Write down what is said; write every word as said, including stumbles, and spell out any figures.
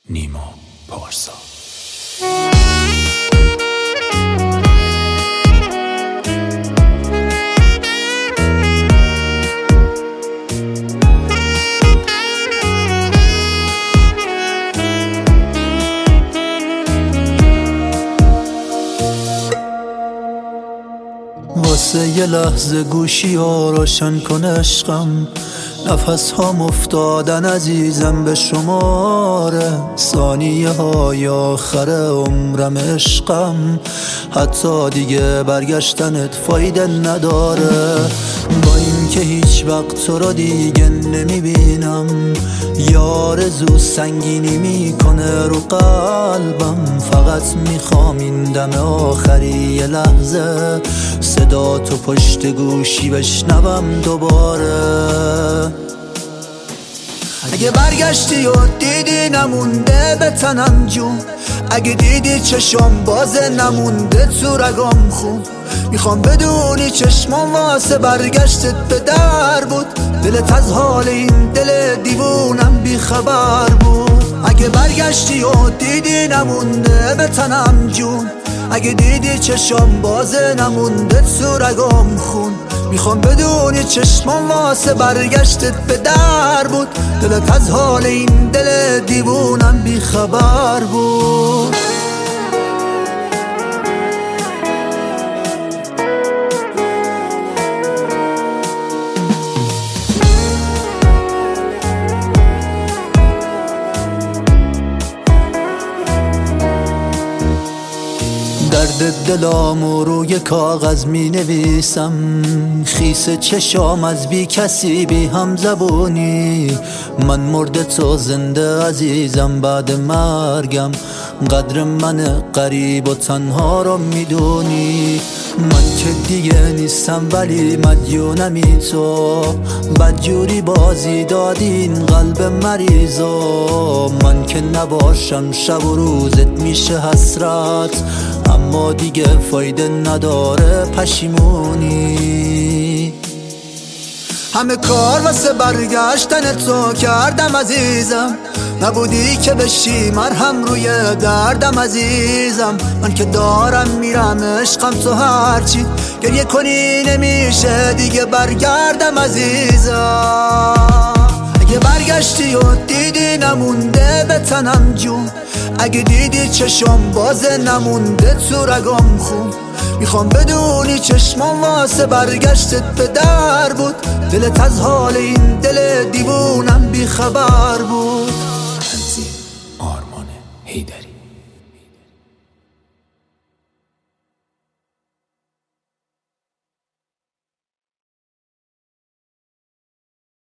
نیما پارسا. واسه یه لحظه گوشی ها روشن کن عشقم، نفس ها افتادن عزیزم به شماره، ثانیه های آخر عمرم عشقم، حتی دیگه برگشتنت فایده نداره. با این که هیچ وقت تو رو دیگه نمیبینم، یارزو سنگینی میکنه رو قلبم، فقط میخوام این دم آخری یه لحظه صدا تو پشت گوشی بشنوم دوباره. اگه برگشتی و دیدی نمونده به تنم جون، اگه دیدی چشم باز نمونده تو رگام خون، میخوام بدونی چشمام واسه برگشتت به در بود، دلت از حال این دل دیوونم بی خبر بود. اگه برگشتی و دیدی نمونده به تنم جون، اگه دیدی چشم باز نمونده تو رگام خون، میخوام بدونی چشمام واسه برگشتت به در بود، دلت از حال این دل دیوونم بی خبر بود. درد دلامو روی کاغذ می نویسم، خیس چشام از بی کسی بی هم زبونی، من مرده تو زنده عزیزم بعد مرگم، قدر من غریب و تنها رو میدونی. من که دیگه نیستم ولی مدیونمی تو، بدجوری بازی دادین قلب مریضو، من که نباشم شب و روزت میشه حسرت، اما دیگه فایده نداره پشیمونی. همه کار واسه برگشتن تو کردم عزیزم، نبودی که بشی مرهم روی دردم عزیزم، من که دارم میرم عشقم تو هرچی گریه کنی نمیشه دیگه برگردم عزیزم. اگه برگشتی و دیدی نمونده به تنم جون، اگه دیدی چشم باز نمونده تو رگام خون، میخوام بدونی چشمام واسه برگشتت به در بود، دلت از حال این دل دیوونم بی خبر بود. تنظیم آرمان حیدری.